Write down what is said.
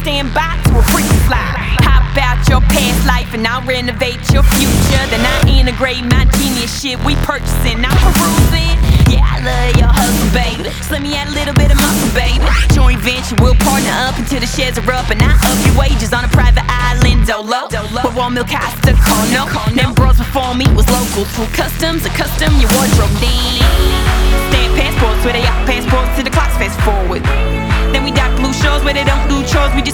stand by to a freak fly. Hop out your past life and I'll renovate your future. Then I integrate my genius shit we purchasing, I'm perusing. Yeah, I love your hustle, baby. So let me add a little bit of muscle, baby. Joint venture, we'll partner up until the shares are up, and I up your wages on a private island, dolo. With warm milk, Costa Corno. Them bros before me was local. Through customs, accustom your wardrobe. Stamp passports where they out passports till the clocks fast forward. Then we dock blue shows where they don't do chores. We just